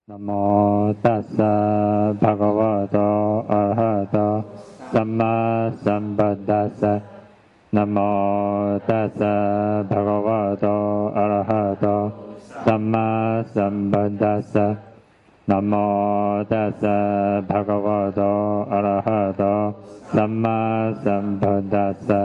นะโมตัสสะภะคะวะโตอะระหะโตสัมมาสัมพุทธัสสะนะโมตัสสะภะคะวะโตอะระหะโตสัมมาสัมพุทธัสสะนะโมตัสสะภะคะวะโตอะระหะโตสัมมาสัมพุทธัสสะ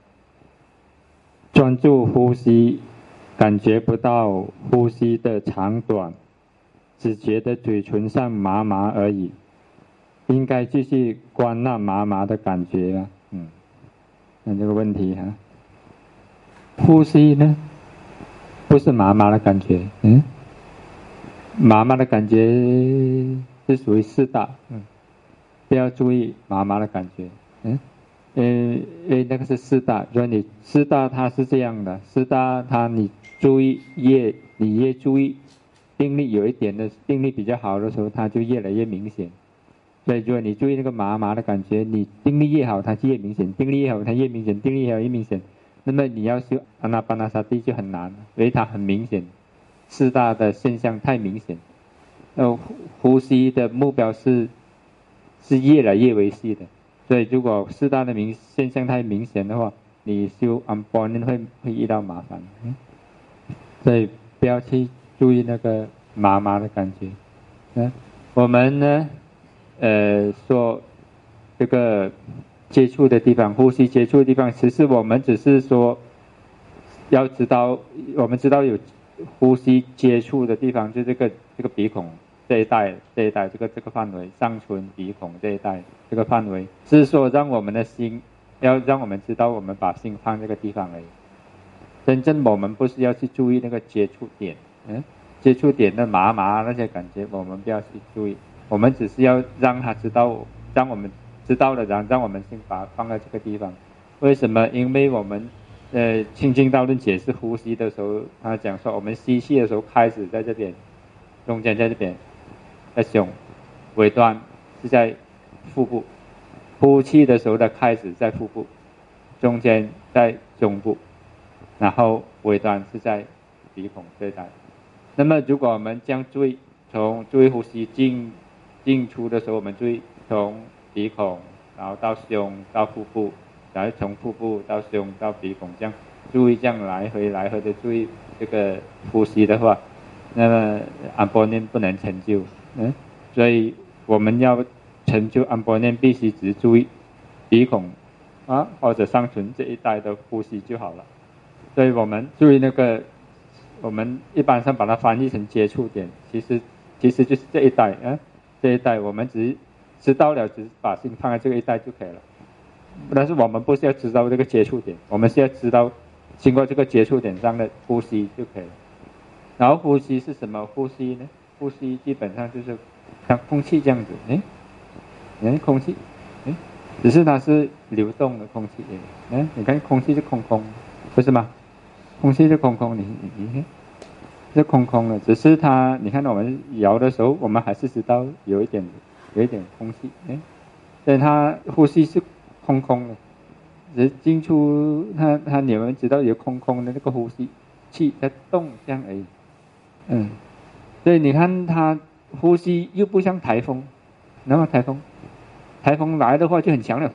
专注呼吸，感觉不到呼吸的长短，只觉得嘴唇上麻麻而已。应该继续观那麻麻的感觉啊。那这个问题哈，呼吸呢，不是麻麻的感觉，麻麻的感觉是属于四大，不要注意麻麻的感觉，那个是四大，所以你四大它是这样的，四大它你注意你越注意，定力有一点的定力比较好的时候，它就越来越明显。所以如果你注意那个麻麻的感觉，你定力越好，它就越明显；定力越好，它越明显；定力越好越明显。那么你要修阿那巴那沙地就很难，因为它很明显，四大的现象太明显。呼吸的目标是越来越维系的。所以如果四大的现象太明显的话，你修安般念会遇到麻烦。所以不要去注意那个麻麻的感觉。我们呢，说这个接触的地方，呼吸接触的地方，其实我们只是说要知道，我们知道有呼吸接触的地方，就这个鼻孔这一带这个范围，上唇鼻孔这一带这个范围，是说让我们的心，要让我们知道我们把心放这个地方而已。真正我们不是要去注意那个接触点，接触点的麻麻那些感觉，我们不要去注意，我们只是要让他知道，让我们知道了，然后让我们先把它放在这个地方。为什么？因为我们清净道论解释呼吸的时候，他讲说我们吸气的时候开始在这边，中间在这边，在胸，尾端是在腹部，呼气的时候的开始在腹部，中间在胸部，然后尾端是在鼻孔这一带。那么如果我们这样注意呼吸进出的时候，我们注意从鼻孔，然后到胸到腹部，然后从腹部到胸到鼻孔，这样注意，这样来回的注意这个呼吸的话，那么安般念不能成就。所以我们要成就安般念，必须只注意鼻孔或者上唇这一带的呼吸就好了。所以我们注意那个，我们一般上把它翻译成接触点，其实就是这一带这一带我们只知道了，只是把心放在这个一带就可以了。但是我们不是要知道这个接触点，我们是要知道经过这个接触点上的呼吸就可以了。然后呼吸是什么？呼吸呢？呼吸基本上就是像空气这样子，空气，只是它是流动的空气，你看空气是空空，不是吗？空气是空空，你是空空的，只是它，你看我们摇的时候，我们还是知道有一点空气，所以它呼吸是空空的，只是进出它你们知道有空空的那个呼吸气在动这样而已。所以你看它呼吸又不像台风，然后台风来的话就很强烈，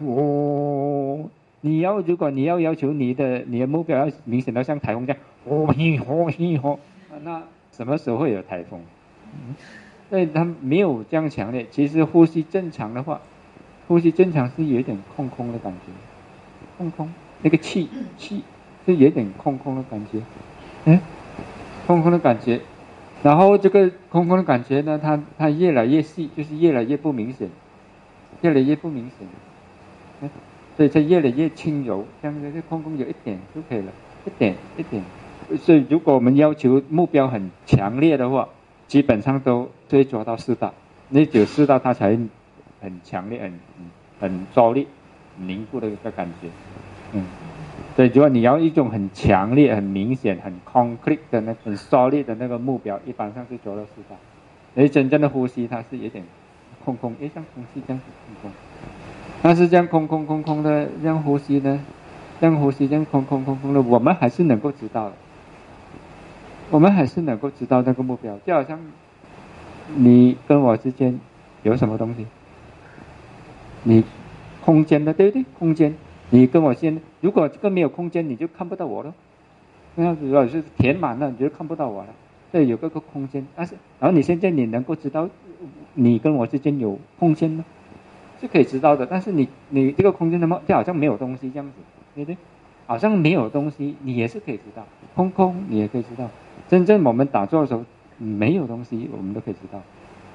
如果你要要求你的目标要明显到像台风这样，那什么时候会有台风？所以它没有这样强烈。其实呼吸正常的话，呼吸正常是有一点空空的感觉，空那个气是有点空空的感觉，空空的感觉。然后这个空空的感觉呢，它越来越细，就是越来越不明显，所以它越来越轻柔，这样子空空有一点就可以了，一点。所以如果我们要求目标很强烈的话，基本上都会做到四大，那只有四大它才很强烈、很着力、凝固的一个感觉。所以如果你要一种很强烈、很明显、很 concrete 的很 solid 的那个目标，一般上是做到四大。而真正的呼吸它是有点空空，像空气这样子空空。但是这样空空的这样呼吸呢，这样空空的，我们还是能够知道的。我们还是能够知道那个目标，就好像你跟我之间有什么东西？你空间的，对不对？空间，你跟我先，如果这个没有空间，你就看不到我了。那如果是填满了，你就看不到我了。这有个空间，但是然后你现在你能够知道你跟我之间有空间吗？是可以知道的，但是你这个空间就好像没有东西这样子，对不对？好像没有东西，你也是可以知道，空空你也可以知道。真正我们打坐的时候，没有东西我们都可以知道。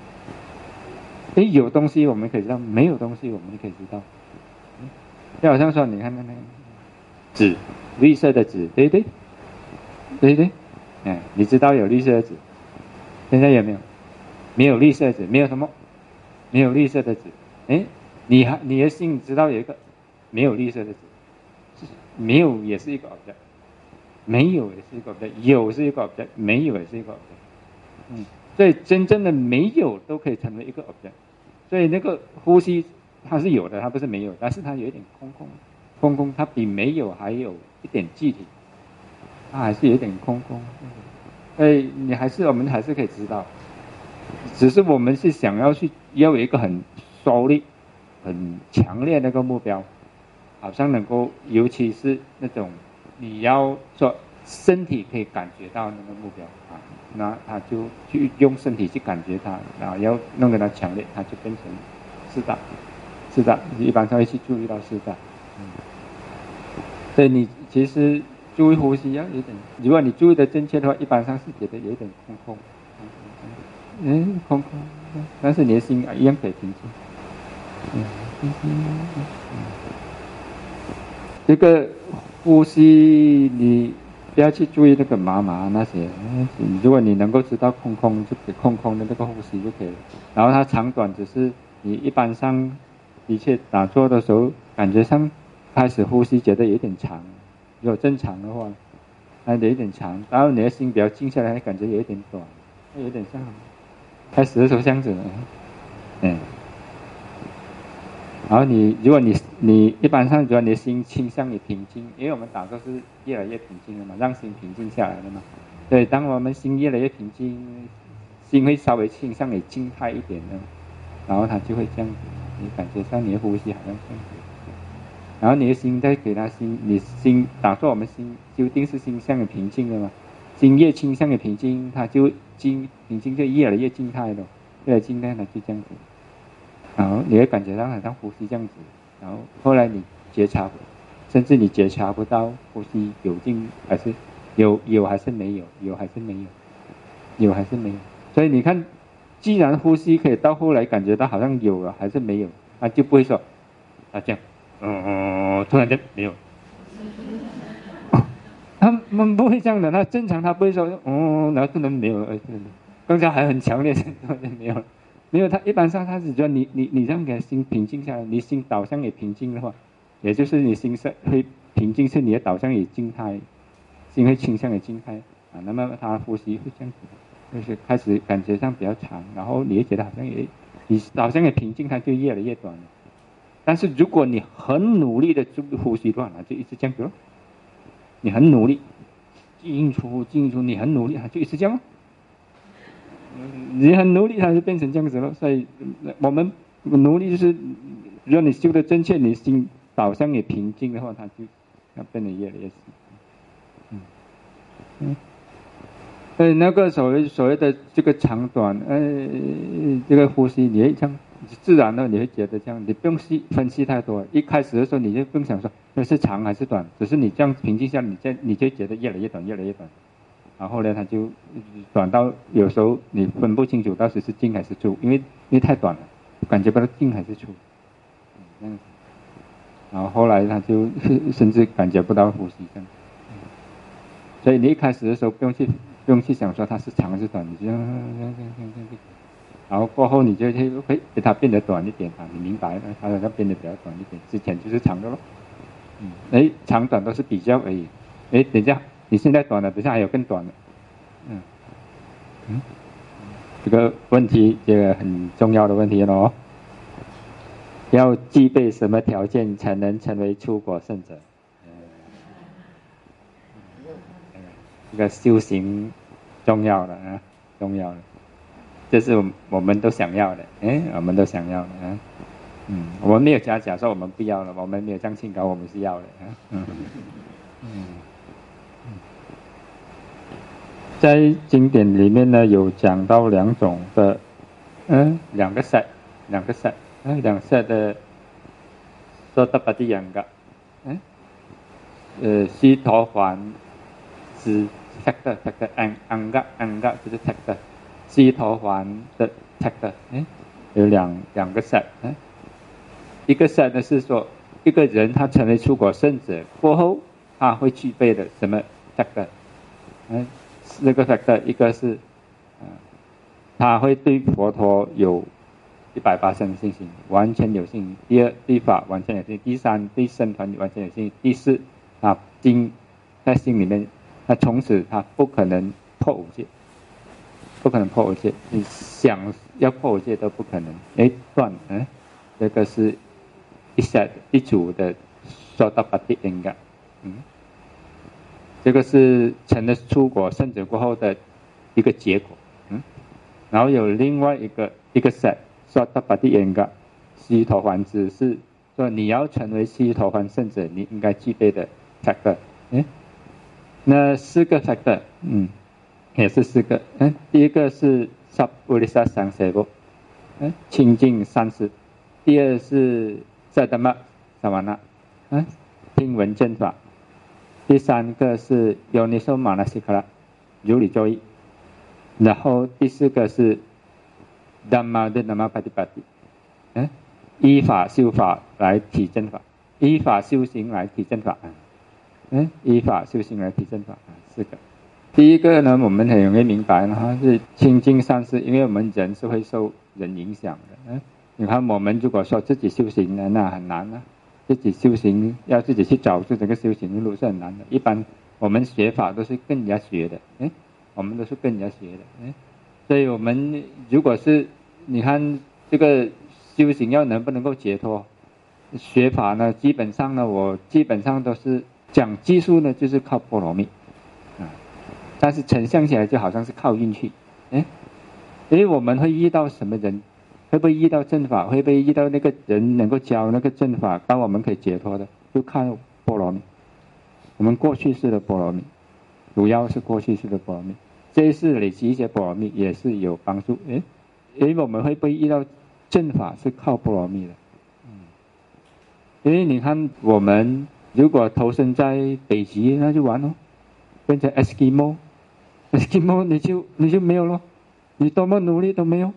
有东西我们可以知道，没有东西我们就可以知道。就好像说，你看那个纸，绿色的纸，对不对？对不对？你知道有绿色的纸，现在有没有？没有绿色的纸，没有什么，没有绿色的纸。你的心知道有一个没有绿色的纸，没有也是一个 object， 没有也是一个 object， 有是一个 object， 没有也是一个 object。所以真正的没有都可以成为一个 object。所以那个呼吸它是有的，它不是没有，但是它有一点空空，它比没有还有一点具体，它还是有点空空。所以我们还是可以知道，只是我们是想要有一个很solid、很强烈的那个目标，好像能够，尤其是那种你要说身体可以感觉到那个目标啊，那他就去用身体去感觉它，然后要弄得它强烈，它就变成是的，一般上会去注意到是的。所以你其实注意呼吸要有点，如果你注意的正确的话，一般上是觉得有点空空，但是你的心一样可以平静。这个呼吸你不要去注意那个麻那些，如果你能够知道空空，就给空空的那个呼吸就可以了。然后它长短只是你一般上的确打坐的时候，感觉上开始呼吸觉得有点长，如果正常的话，有一点长，然后你的心比较静下来，感觉有一点短，有点像开始的时候这样子。然后如果你一般上，如果你的心倾向于平静，因为我们打坐是越来越平静了嘛，让心平静下来了嘛。所以当我们心越来越平静，心会稍微倾向于静态一点的，然后它就会这样子，你感觉上你的呼吸好像这样子。然后你的心再给它你心打坐，我们心究竟是倾向于平静的嘛？心越倾向于平静，它就平静就越来越静态了，越来越静态它就这样子。然后你会感觉到好像呼吸这样子，然后后来你觉察，甚至你觉察不到呼吸有静还是有还是没有，有还是没有，有还是没有。所以你看，既然呼吸可以到后来感觉到好像有了还是没有，那就不会说这样，突然间没有。他们不会这样的，他正常他不会说然后突然没有，刚才还很强烈，突然间没有了。没有，他一般上他只觉得你让给心平静下来，你心导向也平静的话，也就是你心会平静，是你的导向也静态，心会倾向于静态啊，那么他呼吸会这样子，就是开始感觉上比较长，然后你也觉得好像你导向也平静，它就越来越短了。但是如果你很努力的注意呼吸的话，那就一直这样子咯。你很努力进出，你很努力，它就一直这样咯。你很努力，它就变成这样子了。所以我们努力就是，如果你修得正确，你心导向也平静的话，它就要变得越来越细。所以那个所谓的这个长短，这个呼吸，你会这样自然的，你会觉得这样，你不用分析太多。一开始的时候，你就不用想说那是长还是短，只是你这样平静下，你就觉得越来越短，越来越短。然后呢，它就短到有时候你分不清楚到底是进还是出，因为太短了，感觉不到进还是出，这样子。然后后来他就甚至感觉不到呼吸这样。所以你一开始的时候不用去想说它是长还是短，你就然后过后你就会它变得短一点啊，你明白了，它变得比较短一点，之前就是长的咯。长短都是比较而已。等一下。你现在短了，等下还有更短的。这个问题，这个很重要的问题咯。要具备什么条件才能成为出果圣者？这个修行重要的啊，重要的。 这是我们都想要的，我们都想要的我们没有假说我们不要了，我们没有这样清高，我们是要的在经典里面呢，有讲到两种的，两个 set 的说达巴蒂样噶，须陀洹是 factor angga 就是 factor， 须陀洹的 factor， 有两个 set， 一个 set 呢是说一个人他成为出果圣者过后，他会具备的什么 factor，那个 factor 一个是，他会对佛陀有180%的信心，完全有信心；第二，对法完全有信心；第三，对僧团完全有信心；第四，他在心里面，他从此他不可能破五戒，你想要破五戒都不可能。断，这个是一组的说达巴蒂应该，这个是成了出果圣者过后的一个结果，然后有另外一个 set 说达巴蒂应该须陀洹只是说你要成为须陀洹圣者，你应该具备的 factor，那4个 factor，也是4个，第一个是 Sabbulisa Sangsebo，清净善事；第二是 Saddhamma Savana，听闻正法；第三个是 Yoniso Manasikara， 如理作意；然后第4个是 Dhamma Dhamma Patipati， 依法修法来体正法，依法修行来体正法，依法修行来体正法，4个。第一个呢，我们很容易明白了，是清净善事，因为我们人是会受人影响的。你看，我们如果说自己修行呢，那很难啊。自己修行要自己去找出这个修行的路是很难的。一般我们学法都是跟人家学的，我们都是跟人家学的，所以我们如果是你看这个修行要能不能够解脱，学法呢，基本上呢，我基本上都是讲技术呢，就是靠波罗蜜。但是呈现起来就好像是靠运气，因为我们会遇到什么人，会不会遇到正法，会不会遇到那个人能够教那个正法，当我们可以解脱的，就看波罗蜜。我们过去式的波罗蜜，主要是过去式的波罗蜜，这一次累积一些波罗蜜也是有帮助。因为我们会不会遇到正法是靠波罗蜜的，因为你看我们如果投身在北极，那就完了，变成 Eskimo 你就没有了，你多么努力都没有，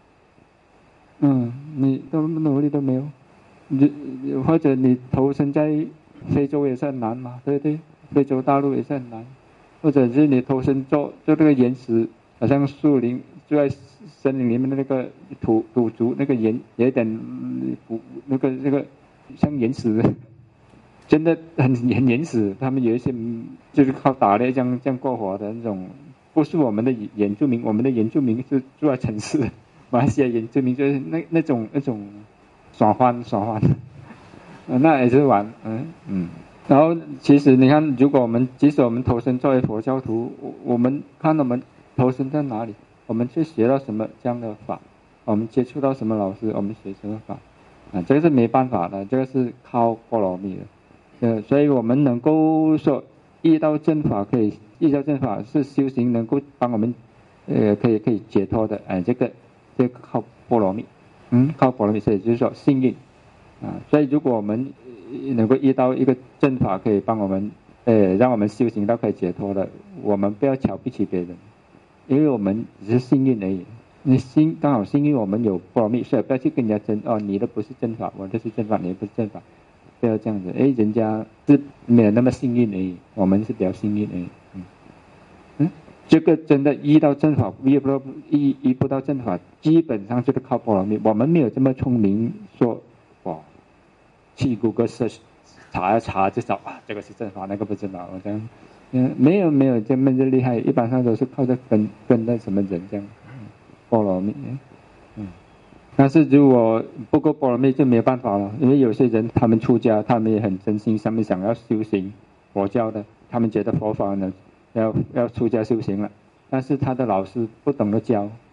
你多么努力都没有，或者你投身在非洲也是很难嘛，对不对？非洲大陆也是很难，或者是你投身做这个岩石，好像树林就在森林里面的那个土族，那个有点那个像岩石。真的很原始，他们有一些就是靠打猎这样过活的那种，不是我们的原住民，我们的原住民是住在城市，马来西亚原住民就是那种耍欢，那也是玩，然后其实你看，如果即使我们投身作为佛教徒，我们看我们投身在哪里，我们去学到什么这样的法，我们接触到什么老师，我们学什么法，这个是没办法的，这个是靠波罗蜜的。所以我们能够说遇到正法是修行能够帮我们可以解脱的，这个靠波罗蜜，靠波罗蜜，所以就是说幸运所以如果我们能够遇到一个正法可以帮我们让我们修行到可以解脱的，我们不要瞧不起别人，因为我们只是幸运而已。你刚好幸运我们有波罗蜜，所以不要去跟人家争你的不是正法，我的是正法，你的不是正法，不要这样子，人家是没有那么幸运而已，我们是比较幸运而已。这个真的遇到正法，遇不到正法，基本上就是靠波罗蜜。我们没有这么聪明，说去谷歌查一查就找这个是正法，那个不是正法，我这样，没有这么厉害，一般上都是靠着跟那什么人这样，波罗蜜。但是如果不够波罗蜜就没有办法了，因为有些人他们出家，他们也很真心，他们想要修行佛教的，他们觉得佛法呢要出家修行了，但是他的老师不懂得教，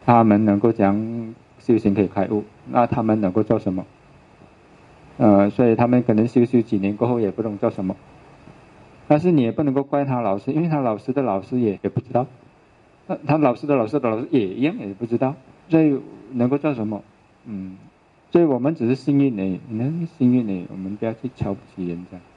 他们能够讲修行可以开悟，那他们能够做什么？所以他们可能修几年过后也不能做什么。但是你也不能够怪他老师，因为他老师的老师也不知道，他老师的老师也一样也不知道，所以能够做什么？所以我们只是幸运而已，幸运而已，我们不要去瞧不起人家。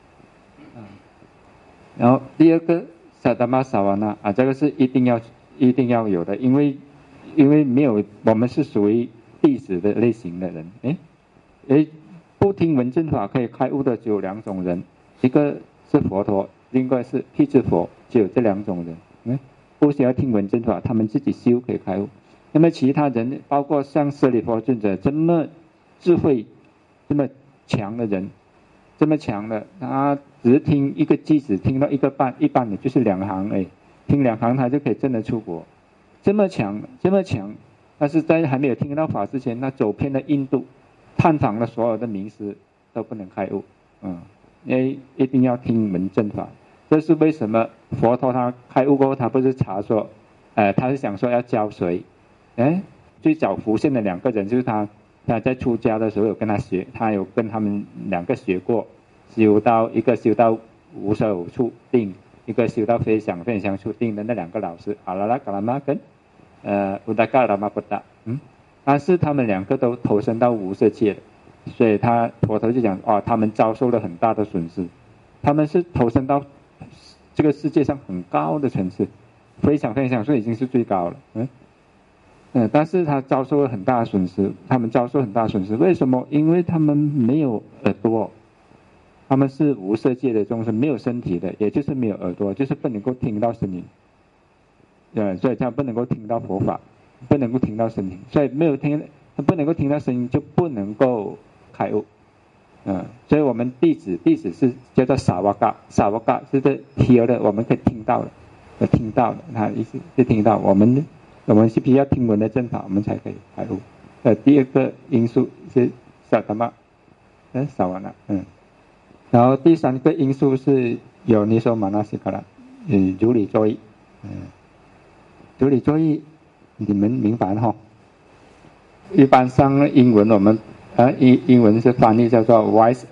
然后第二个萨达玛萨瓦那这个是一定要有的，因为没有，我们是属于弟子的类型的人。不听闻正法可以开悟的只有两种人，一个是佛陀，另外是辟支佛，只有这两种人。不需要听闻正法，他们自己修可以开悟。那么其他人，包括像舍利弗尊者这么智慧、这么强的人，这么强的，他只是听一个句子，听到一半的就是2行而已，听2行他就可以真的出国，这么强，但是在还没有听到法之前，他走遍了印度，探访了所有的名师，都不能开悟。因为一定要听闻正法。这是为什么佛陀他开悟过后，他不是查说，他是想说要教谁？最早浮现的2个人就是他在出家的时候有跟他学，他有跟他们2个学过，一个修到无所有处定，一个修到非想处定的那2个老师，阿拉拉嘎拉玛跟乌达嘎拉玛布达。但是他们2个都投身到无色界了，所以佛陀就讲他们遭受了很大的损失，他们是投身到这个世界上很高的层次，非想所以已经是最高了。但是他遭受了很大的损失，为什么？因为他们没有耳朵，他们是无色界的众生，没有身体的，也就是没有耳朵，就是不能够听到声音。所以他不能够听到佛法，不能够听到声音，所以不能够听到声音就不能够开悟。所以我们弟子是叫做萨瓦嘎是这 hear 的，我们可以听到的，他意思是听到，我们是必须要听闻的正法，我们才可以开悟。第二个因素是萨达玛萨瓦那。然后第3个因素是有尼索玛那西卡拉，如理作意。如理作意你们明白了哈？一般上英文我们英文是翻译叫做 wise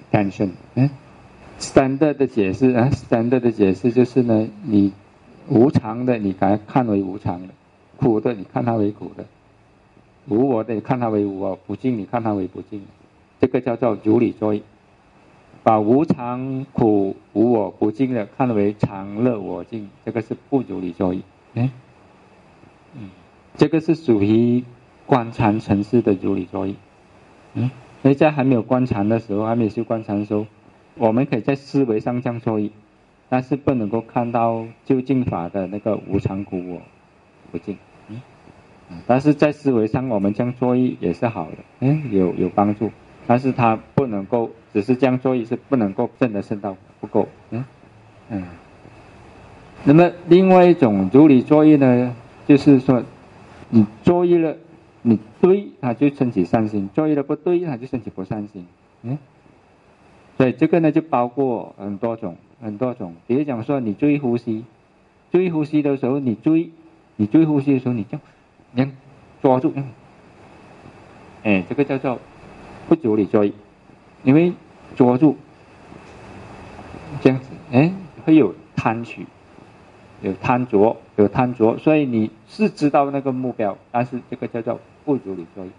attention。standard 的解释就是呢，你无常的你看为无常的，苦的你看它为苦的，无我的你看它为无我，不净你看它为不净，这个叫做如理作意。把无常、苦、无我、不净的看为常乐我净，这个是不如理作意。这个是属于观禅层次的如理作意。所以在还没有观禅的时候，还没有修观禅的时候，我们可以在思维上这样作意，但是不能够看到究竟法的那个无常、苦、我、不净。但是在思维上我们这样作意也是好的，有帮助。但是它不能够只是这样作意，是不能够证得圣道，不够。那么另外一种如理作意呢，就是说你作意了，你对它就升起善心，作意了不对它就升起不善心。所以这个呢就包括很多种。比如讲说你注意呼吸的时候，你注意呼吸的时候，你这样抓住，这个叫做不如理作意。因为捉住这样子，会有贪取，有贪着，所以你是知道那个目标，但是这个叫做不如理作意。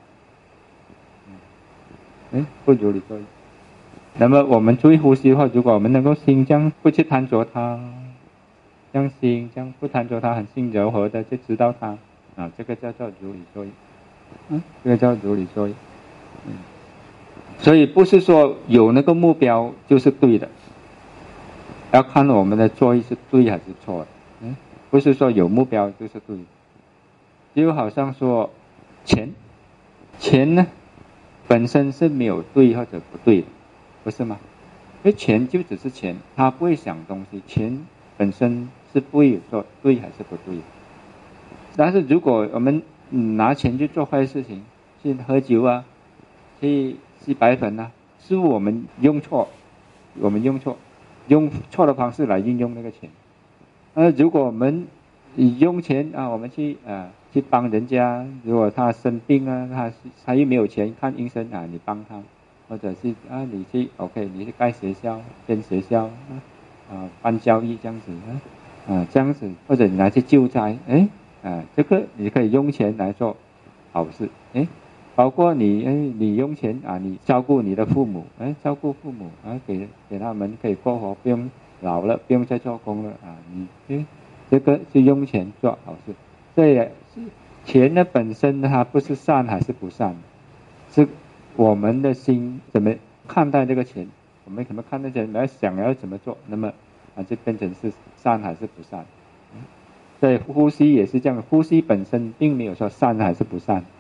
不如理作意。那么我们注意呼吸的话，如果我们能够心这样不去贪着它，这样不贪着它，很心柔和的就知道它，这个叫做如理作意。这个叫如理作意。所以不是说有那个目标就是对的，要看我们的作意是对还是错的。不是说有目标就是对的。就好像说钱呢本身是没有对或者不对的，不是吗？因为钱就只是钱，它不会想东西，钱本身是不会有说对还是不对的。但是如果我们拿钱去做坏事情，去喝酒啊，去吸白粉啊，是我们用错的方式来运用那个钱。如果我们用钱啊，我们去帮人家，如果他生病啊，他又没有钱看医生啊，你帮他，或者是你去 OK， 你去盖学校、建学校办教育这样子这样子，或者你拿去救灾，这个你可以用钱来做好事，包括你用钱你照顾你的父母，照顾父母给他们可以过活，不用老了不用再做工了你这个是用钱做好事。所以钱呢本身它不是善还是不善，是我们的心怎么看待这个钱，我们怎么看待钱，来想要怎么做，那么就变成是善还是不善。所以呼吸也是这样，呼吸本身并没有说善还是不善。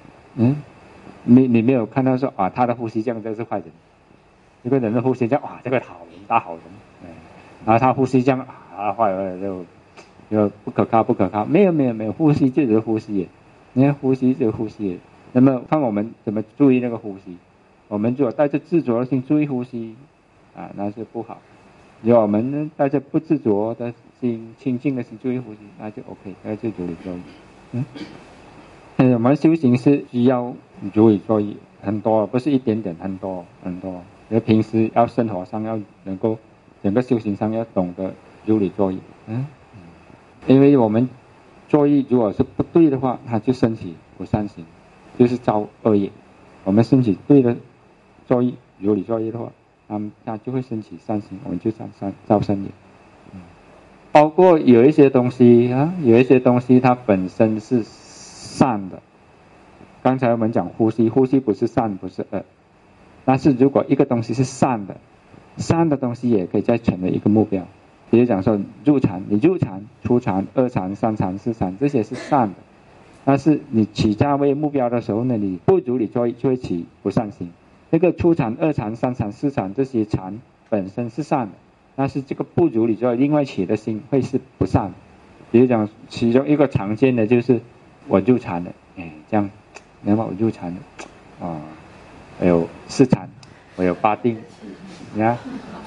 你没有看到说他的呼吸这样就是坏人，一个人的呼吸这样这个好人大好人，然后他呼吸这样坏人就不可靠，没有，呼吸就是呼吸，你看呼吸就是呼吸。那么看我们怎么注意那个呼吸，我们如果带着执着的心注意呼吸那是不好。如果我们带着不执着的心、清净的心注意呼吸，那就 OK， 那就如理作意。我们修行是需要如理作意，很多，不是一点点，很多。因为平时要生活上要能够，整个修行上要懂得如理作意。因为我们作意如果是不对的话，它就升起不善行，就是造恶业。我们升起对的作意，如理作意的话，它就会升起善行，我们就造善业。包括有一些东西它本身是善的。刚才我们讲呼吸不是善不是恶，但是如果一个东西是善的东西也可以再成为一个目标。比如讲说入禅，初禅、二禅、三禅、四禅，这些是善的。但是你起家为目标的时候呢，你不如理作意就会起不善行。那个初禅、二禅、三禅、四禅这些禅本身是善的，但是这个不如理作意另外起的心会是不善的。比如讲其中一个常见的就是我入禅了，这样，那么我入禅了我有四禅，我有八定，你看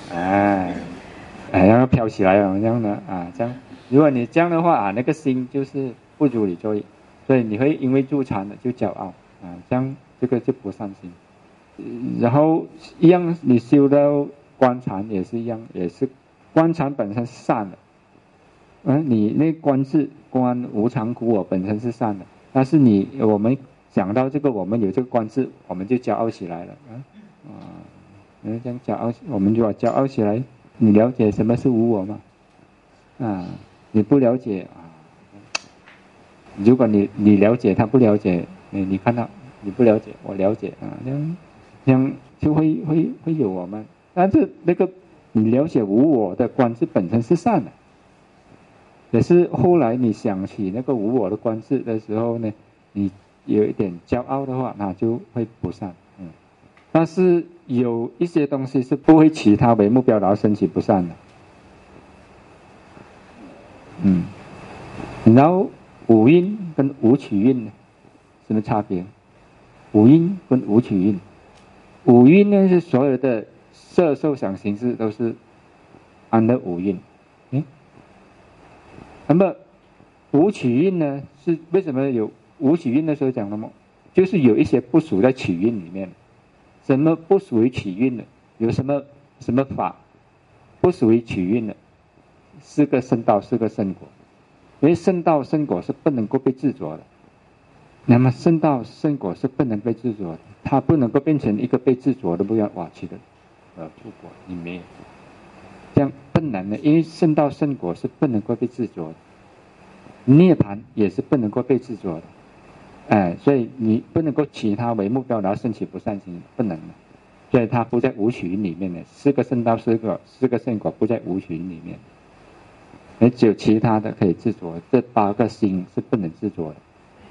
让它飘起来这样的这样，如果你这样的话那个心就是不如理作意，所以你会因为入禅了就骄傲这样这个就不善心。然后一样，你修到观禅也是一样，也是观禅本身是善的，你那观智观无常苦我本身是善的，但是我们讲到这个，我们有这个观智，我们就骄傲起来了这样骄傲，我们就要骄傲起来。你了解什么是无我吗？你不了解如果你了解他不了解，你看到你不了解我了解这样就会有我们。但是那个你了解无我的观智本身是善的，可是后来你想起那个无我的观智的时候呢，你有一点骄傲的话，那就会不善。但是有一些东西是不会起它为目标然后升起不善的。然后五蕴跟五取蕴什么差别？五蕴跟五取蕴，五蕴呢是所有的色受想行识都是安的五蕴。那么五取蕴呢是为什么有五取蕴的时候讲的吗？就是有一些不属在取蕴里面。什么不属于取蕴的？有什么法不属于取蕴的？四个圣道，四个圣果。因为圣道圣果是不能够被执着的，那么圣道圣果是不能被执着的，它不能够变成一个被执着的目标。去的出果你没有，这样不能的，因为圣道圣果是不能够被执着的，涅槃也是不能够被执着的。所以你不能够起它为目标然后升起不善行，不能的。所以它不在五取蕴里面的，四个圣道四个圣果不在五取蕴里面，只有其他的可以执着，这八个心是不能执着的。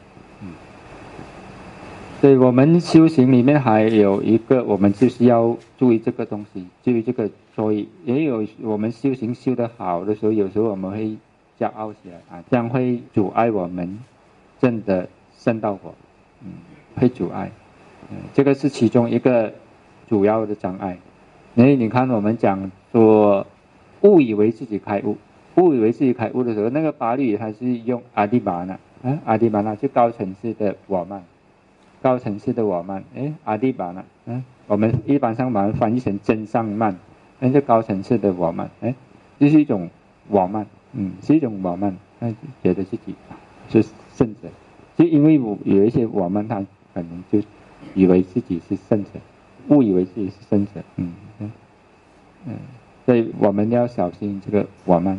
所以我们修行里面还有一个，我们就是要注意这个东西，注意这个。所以也有我们修行修得好的时候，有时候我们会骄傲起来这样会阻碍我们证的圣道果，会阻碍，这个是其中一个主要的障碍。因为你看我们讲说误以为自己开悟， 误以为自己开悟的时候，那个巴利语它是用阿迪玛那，阿迪玛那就高层次的我慢，高层次的我慢，阿迪玛那，我们一般上把它翻译成真上慢，那就高层次的我慢，就是一种我慢，是一种我慢，觉得自己是圣者，就因为有一些我慢，他可能就以为自己是圣者，误以为自己是圣者，所以我们要小心这个我慢，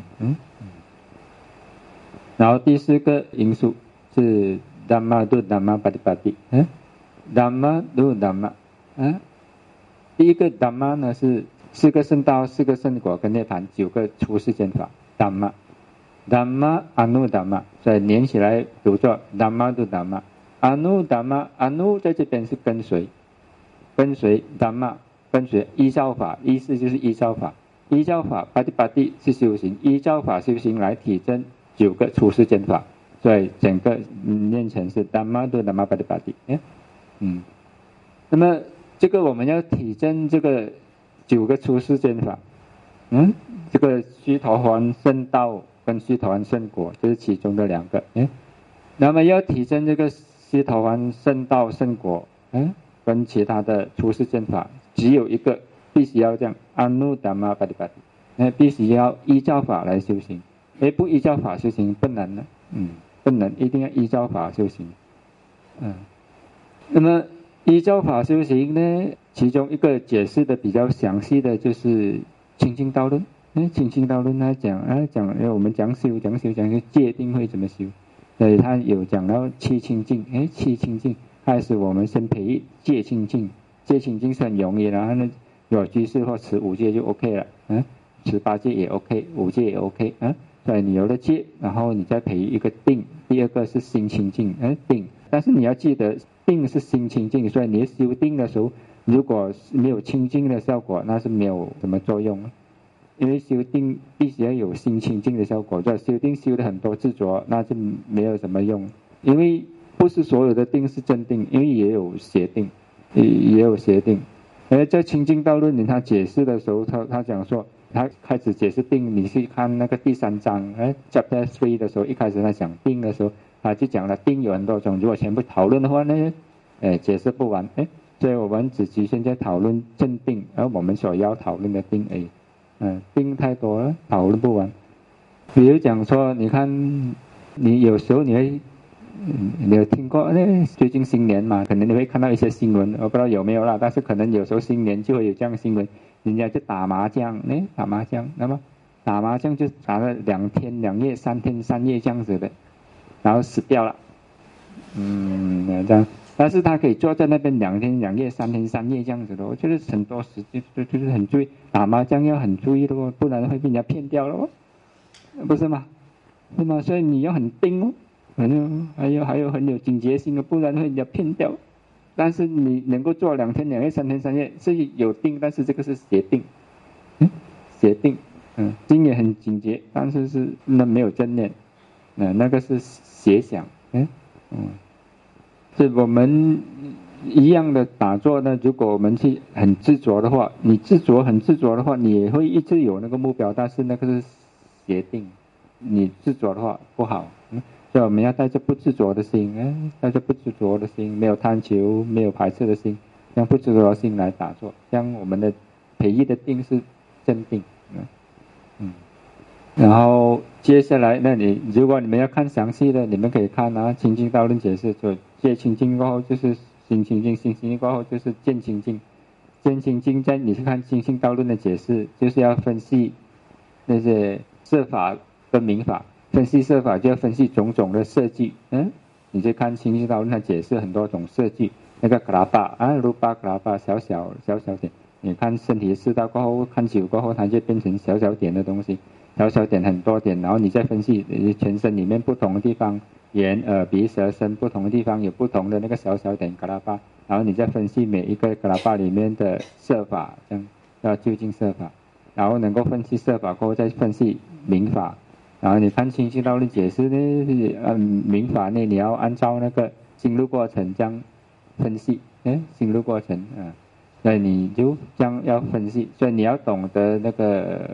然后第4个因素是 Dhamma du Dhamma Patipati， Dhamma du Dhamma， 第一个 Dhamma 呢是4个圣道、4个圣果跟涅槃9个出世间法 Dhamma Anu Dhamma， 所以连起来读作 Dhamma du Dhamma Anu Dhamma Anu 在这边是跟随 Dhamma 跟随依照法，意思就是依照法，依照法 Patipati 是修行，依照法修行来体证9个出世间法，所以整个念成是 Dhamma du Dhamma Patipati。那么这个我们要体证这个9个出世间法，这个须陀洹圣道跟须陀洹圣果就是其中的2个，那么要体证这个须陀洹圣道圣果，跟其他的出世间法只有一个，必须要这样 Anu Dhamma Patipati，必须要依照法来修行，不依照法修行不能的，不能，一定要依照法修行，那么依照法修行呢，其中一个解释的比较详细的就是清净道论，清净道论他讲我们讲修戒定会怎么修，所以他有讲到七清净，七清净开始我们先培育戒清净，戒清净是很容易的，然后呢有居士或持5戒就 OK 了，持8戒也 OK， 5戒也 OK，所以你有了戒，然后你再培育一个定，第2个是心清净，定，但是你要记得定是心清净，所以你修定的时候，如果没有清净的效果，那是没有什么作用，因为修定必须要有心清净的效果，所以修定修的很多执着，那就没有什么用，因为不是所有的定是真定，因为也有邪定，也有邪定。在清净道论里他解释的时候，他讲说，他开始解释定，你去看那个第3章chapter 3的时候，一开始他讲定的时候，他就讲了定有很多种，如果全部讨论的话呢，解释不完，所以我们只局限在讨论正定，而我们所要讨论的定定太多了，讨论不完。比如讲说，你看，你有时候你有听过最近新年嘛，可能你会看到一些新闻，我不知道有没有啦，但是可能有时候新年就会有这样的新闻，人家就打麻将，打麻将，那么打麻将就打了2天2夜3天3夜这样子的，然后死掉了，这样，但是他可以坐在那边2天2夜3天3夜这样子的，我觉得很多时间就是很注意，打麻将要很注意的哦，不然会被人家骗掉了哦，不是吗？是吗？所以你要很盯哦。还有很有警觉性的，不然会人家骗掉。但是你能够做2天2夜3天3夜是有定，但是这个是邪定，邪定，定也很警觉，但是那没有正念，那个是邪想，所以我们一样的打坐呢，如果我们去很执着的话，你很执着的话，你也会一直有那个目标，但是那个是邪定，你执着的话不好，所以我们要带着不执着的心，带着不执着的心，没有贪求，没有排斥的心，用不执着的心来打坐，这样我们的培育的定是正定，然后接下来，那如果你们要看详细的，你们可以看清净道论解释，就戒清净过后就是心清净，心清净过后就是见清净，见清净在你去看清净道论的解释，就是要分析那些设法跟名法。分析设法就要分析种种的设计，你去看清净道论，它解释很多种设计，那个格拉巴鲁巴格拉巴小小点，你看身体4道过后，看久过后，它就变成小小点的东西，小小点很多点，然后你再分析全身里面不同的地方，眼耳鼻舌身不同的地方有不同的那个小小点格拉巴，然后你再分析每一个格拉巴里面的设法，这样叫究竟设法，然后能够分析设法过后再分析名法。然后你看清净道论解释呢，民法呢，你要按照那个心路过程这样分析，心路过程所以你就这样要分析，所以你要懂得那个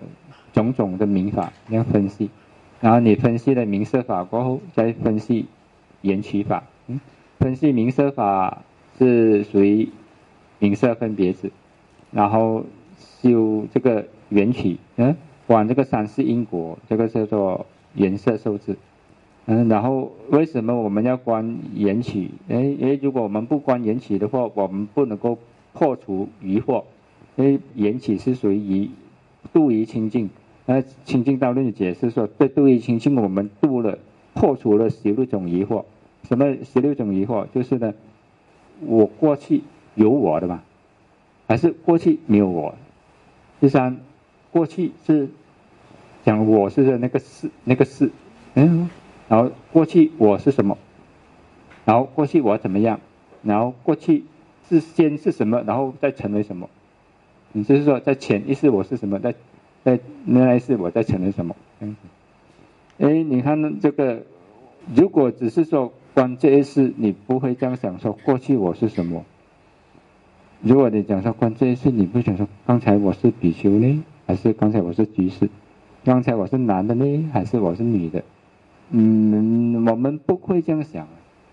种种的名法，你要分析，然后你分析了名色法过后，再分析缘起法。分析名色法是属于名色分别子，然后修这个缘起，观这个三世因果，这个叫做缘色受持。然后为什么我们要观缘起？因为如果我们不观缘起的话，我们不能够破除疑惑。因为缘起是属于度于清净，清净道论解释说，对度于清净，我们破除了16种疑惑。什么16种疑惑？就是呢，我过去有我的嘛，还是过去没有我？第三，过去是讲我是那个事，然后过去我是什么？然后过去我怎么样？然后过去是先是什么？然后再成为什么？就是说，在前一世我是什么？在那一世我再成为什么？你看这个，如果只是说观这一世，你不会这样想说过去我是什么。如果你讲说观这一世，你不想说刚才我是比丘呢，还是刚才我是居士？刚才我是男的呢，还是我是女的？我们不会这样想。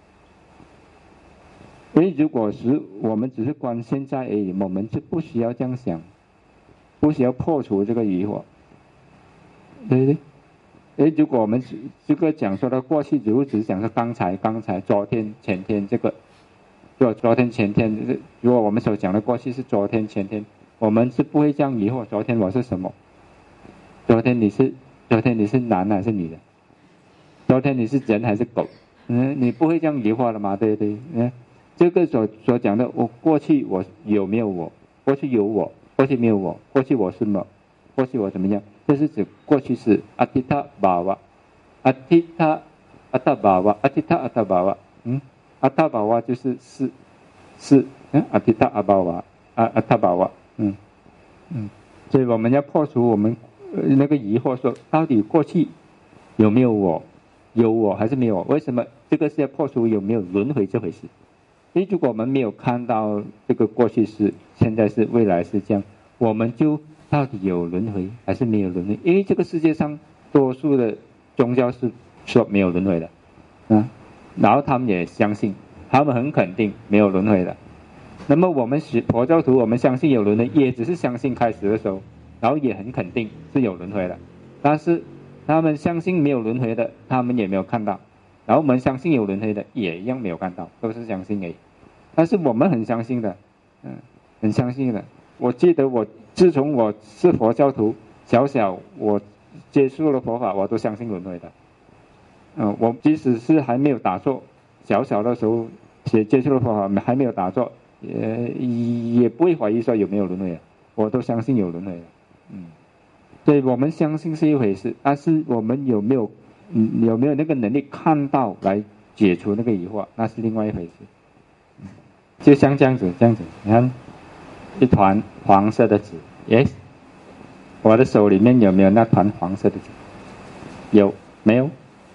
因为如果是我们只是观现在而已，我们就不需要这样想，不需要破除这个疑惑，对不对？如果我们这个讲说的过去，如果只是讲说刚才、昨天、前天，这个，就昨天、前天，如果我们所讲的过去是昨天、前天，我们是不会这样疑惑。昨天我是什么？昨天你是男还是女的？昨天你是人还是狗？你不会这样疑惑了嘛？对不对？这个所讲的，我过去我有没有我？过去有我，过去没有我，过去我是什么？过去我怎么样？这是指过去是阿提塔巴瓦，阿提塔阿塔巴瓦，阿提塔阿塔巴瓦，阿塔巴瓦就是阿提塔阿巴瓦，阿塔巴瓦，所以我们要破除我们那个疑惑，说到底过去有没有我？有我还是没有我？为什么这个是要破除有没有轮回这回事？因为如果我们没有看到这个过去是、现在是、未来是这样，我们就到底有轮回还是没有轮回？因为这个世界上多数的宗教是说没有轮回的，然后他们也相信，他们很肯定没有轮回的。那么我们佛教徒，我们相信有轮回，也只是相信开始的时候，然后也很肯定是有轮回的。但是他们相信没有轮回的，他们也没有看到；然后我们相信有轮回的，也一样没有看到，都是相信而已。但是我们很相信的，很相信的。我记得自从我是佛教徒，我接触了佛法，我都相信轮回的。我即使是还没有打坐，小的时候接触了佛法，还没有打坐，也不会怀疑说有没有轮回的，我都相信有轮回的。所以我们相信是一回事，但是我们有没有那个能力看到来解除那个疑惑，那是另外一回事。就像这样子，你看一团黄色的纸 ，yes， 我的手里面有没有那团黄色的纸？有没有？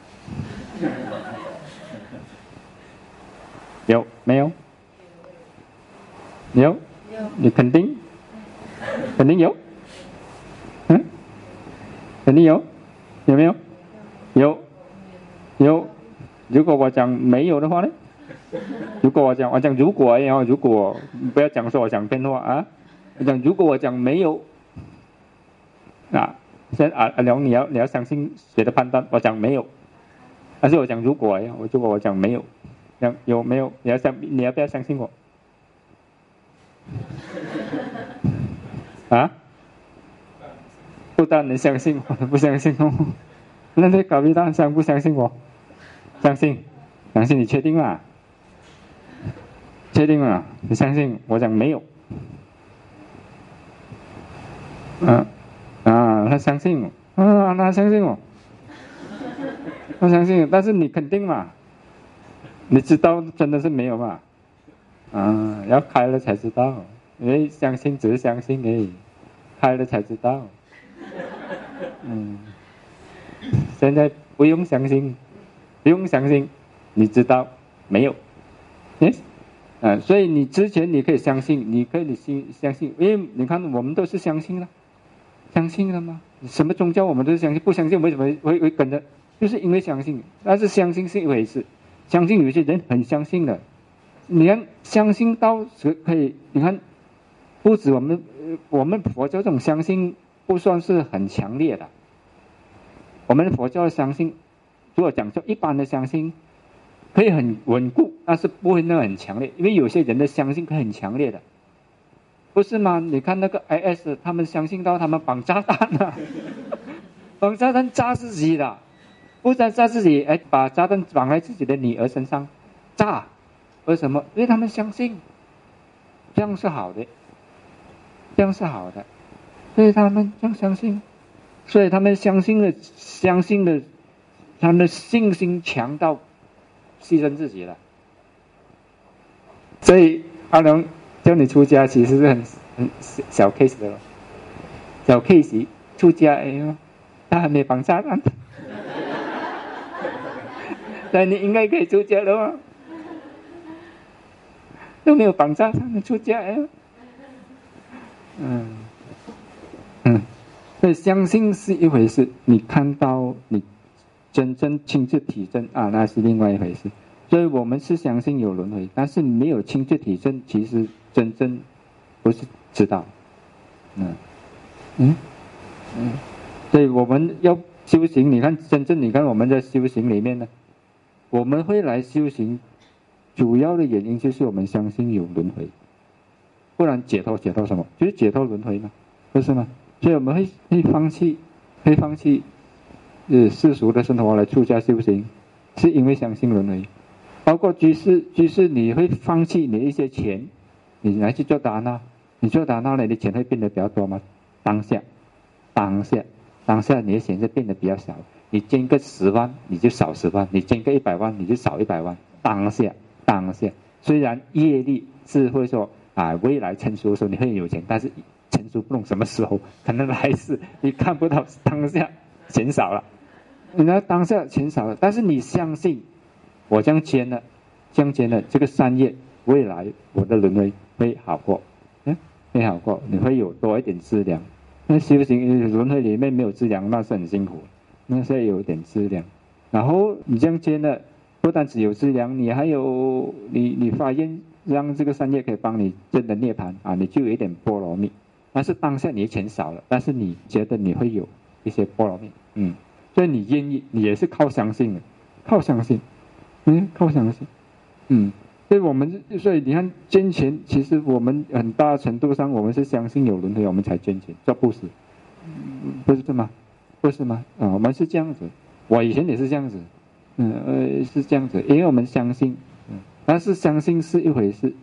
有没有？有，你肯定有，肯定有，有没有？有。如果我讲没有的话呢？如果我讲如果不要讲说我讲骗话啊，我讲如果我讲没有你要相信谁的判断？我讲没有，但是我讲如果我讲没有，讲有没有？你要不要相信我？不但能相信我，不相信我，那这搞不到相不相信我？相信，你确定吗？确定吗？你相信我讲没有？他相信我，他相信我，他相信，但是你肯定嘛？你知道真的是没有嘛？要开了才知道，因为相信只是相信而已，开了才知道。现在不用相信，你知道没有？所以你之前你可以相信，因为你看我们都是相信了吗？ 什么宗教我们都相信，不相信为什么会跟着？就是因为相信。但是相信是一回事，相信有些人很相信的，你看相信到可以，你看不止我们佛教这种相信不算是很强烈的，我们佛教的相信，如果讲究一般的相信，可以很稳固，但是不会那么很强烈，因为有些人的相信可以很强烈的。不是吗？你看那个 IS， 他们相信到他们绑炸弹了，绑炸弹炸自己的，不但炸自己，把炸弹绑在自己的女儿身上，炸。为什么？因为他们相信，这样是好的，这样是好的，所以他们这样相信，所以他们相信了，他们的信心强到牺牲自己了。所以阿良叫你出家其实是很小 case 的了，小 case 出家他还没绑炸弹，但你应该可以出家了吗？都没有绑炸弹的出家所以相信是一回事，你看到你真正亲自体证那是另外一回事。所以我们是相信有轮回，但是没有亲自体证，其实真正不是知道。所以我们要修行，你看我们在修行里面呢，我们会来修行，主要的原因就是我们相信有轮回，不然解脱什么？就是解脱轮回嘛，不是吗？所以我们会放弃世俗的生活来出家修行，是因为相信轮回。包括居士你会放弃你一些钱，你来去做达那，你做达那呢，你的钱会变得比较多吗？当下你的钱就变得比较少，你捐个10万你就少10万，你捐个100万你就少100万。当下虽然业力是会说未来成熟的时候你会有钱，但是成熟不懂什么时候，可能来世你看不到，当下钱少了，你那当下钱少了，但是你相信我这样捐了这个善业，未来我的轮回会好过，会好过，你会有多一点资粮。那修行轮回里面没有资粮，那是很辛苦，那是有点资粮。然后你这样捐了，不但只有资粮，你还有你发愿让这个善业可以帮你真的涅槃你就有一点波罗蜜。但是当下你的钱少了，但是你觉得你会有一些波罗蜜，所以你愿意，你也是靠相信的，靠相信。所以你看捐钱，其实我们很大程度上我们是相信有轮回，我们才捐钱做布施，不是吗？我们是这样子，我以前也是这样子，是这样子，因为我们相信，但是相信是一回事，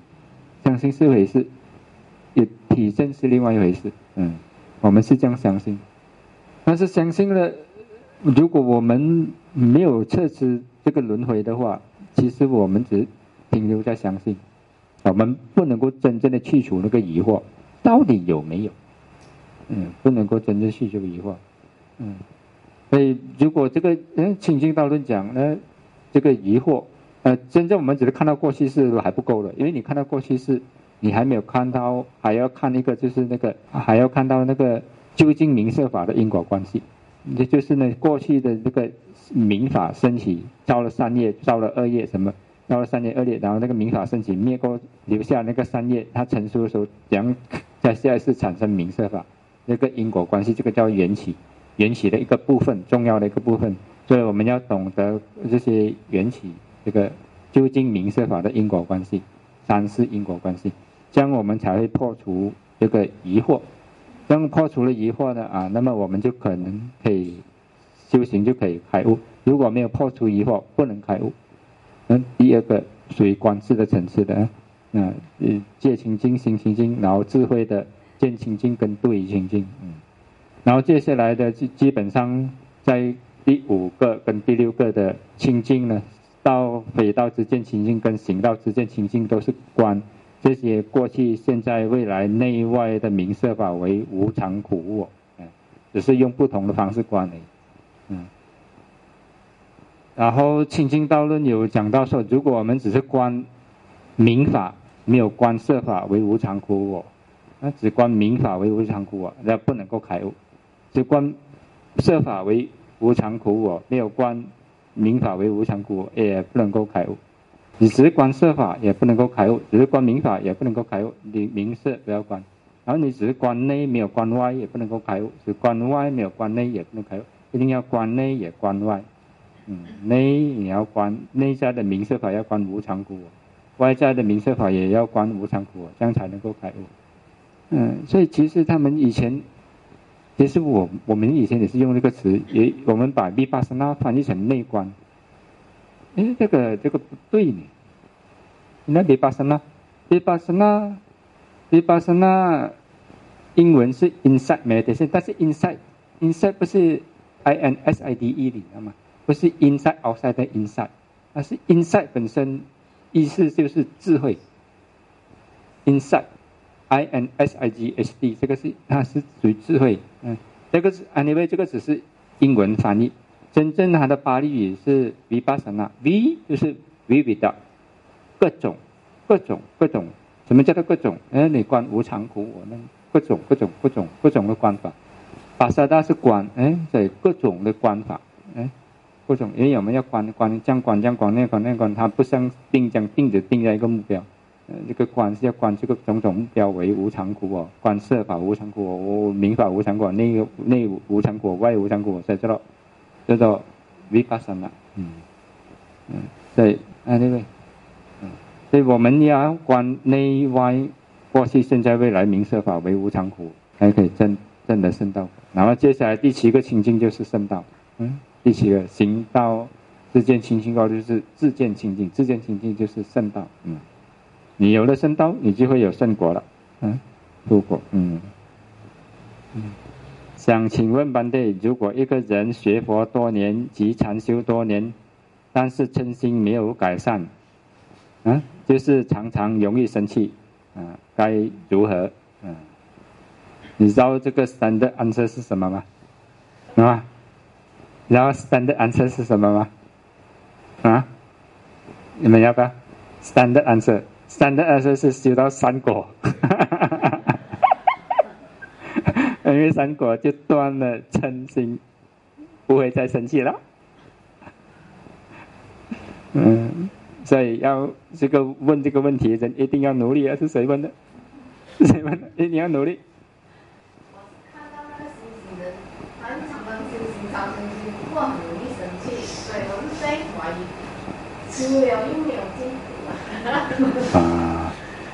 也体证是另外一回事，我们是这样相信，但是相信了，如果我们没有测知这个轮回的话，其实我们只停留在相信，我们不能够真正的去除那个疑惑，到底有没有？不能够真正去除疑惑，所以如果这个清净道论讲呢，这个疑惑，真正我们只是看到过去式还不够的，因为你看到过去式，你还没有看到，还要看一个就是还要看到那个究竟名色法的因果关系，也就是呢过去的这个名法升起，造了善业，造了恶业什么。造了善业恶业，然后那个名法升起灭过，留下那个善业，它成熟的时候，怎样在下一世产生名色法？那个因果关系，这个叫缘起的一个部分，重要的一个部分。所以我们要懂得这些缘起，这个究竟名色法的因果关系，三世因果关系，这样我们才会破除这个疑惑。这样破除了疑惑呢那么我们就可能可以修行，就可以开悟。如果没有破除疑惑，不能开悟。第二个属于观智的层次的戒清净、行清净，然后智慧的见清净跟对清净，然后接下来的基本上在第5个跟第6个的清净呢，到非道之见清净跟行道之见清净，都是观这些过去、现在、未来内外的名色法为无常苦我，只是用不同的方式观而已，然后清净道论有讲到说，如果我们只是观名法，没有观色法为无常苦我，只观名法为无常苦我，那不能够开悟。只观色法为无常苦我，没有观名法为无常苦我，也不能够开悟。你只是观色法也不能够开悟，只是观名法也不能够开悟，你名色不要观。然后你只是观内没有观外也不能够开悟，只观外没有观内也不能开悟，一定要观内也观外。内你要观内在的名色法要观无常苦我，外在的名色法也要观无常苦我，这样才能够开悟。所以其实他们以前，其实我们以前也是用这个词，我们把vipassana翻译成内观。这个不对呢。那vipassana 英文是 insight meditation， 但是 insight 不是 inside 你知道吗？不是 inside outside 的 inside， 而是 insight 本身意思就是智慧。insight inside 这个它是属于智慧。这个是 anyway 这个只是英文翻译，真正它的巴利语是 vipassana。 V 就是 vivida， 各种，什么叫做各种？你观无常苦我，那各种的观法。巴萨达是观，对，各种的观法，各种，因为我们要观这样观那观，它不像定这样定着定在一个目标。这个观是要观这个种种目标为无常苦我，观色法无常苦我，名法无常苦我，内无常苦我，外无常苦我，才叫做 vipassana。所以所以我们要观内外过去现在未来名色法为无常苦，才可以真的圣道。然后接下来第7个清净就是圣道。第7个行道自见清净道就是自见清净，自见清净就是圣道。你有了圣道，你就会有圣果了。如果想请问班队，如果一个人学佛多年及禅修多年，但是嗔心没有改善，就是常常容易生气，该如何？你知道这个 standard answer 是什么吗？然后 standard answer 是什么吗？你们要不要 standard answer？standard answer 是修到3果。因为3果就断了嗔心，不会再生气了。所以要问这个问题的人一定要努力啊！是谁问的？一定要努力。 我看到那个修行人，他常常修行超生气，不过很容易生气，所以我是在怀疑，修了又没有进步啊。